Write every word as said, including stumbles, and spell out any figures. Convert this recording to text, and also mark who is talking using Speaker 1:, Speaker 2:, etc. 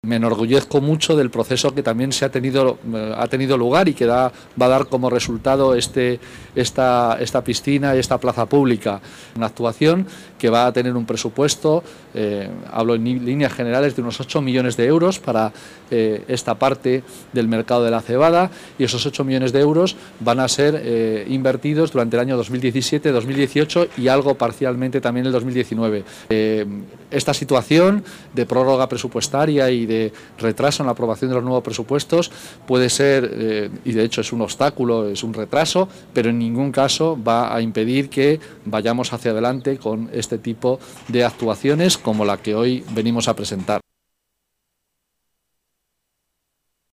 Speaker 1: Me enorgullezco mucho del proceso que también se ha tenido, eh, ha tenido lugar y que da, va a dar como resultado este, esta, esta piscina y esta plaza pública. Una actuación que va a tener un presupuesto, eh, hablo en líneas generales, de unos ocho millones de euros para eh, esta parte del mercado de la cebada, y esos ocho millones de euros van a ser eh, invertidos durante el año dos mil diecisiete, dos mil dieciocho y algo parcialmente también el dos mil diecinueve. Eh, esta situación de prórroga presupuestaria y de retraso en la aprobación de los nuevos presupuestos puede ser, eh, y de hecho es un obstáculo, es un retraso, pero en ningún caso va a impedir que vayamos hacia adelante con este tipo de actuaciones como la que hoy venimos a presentar.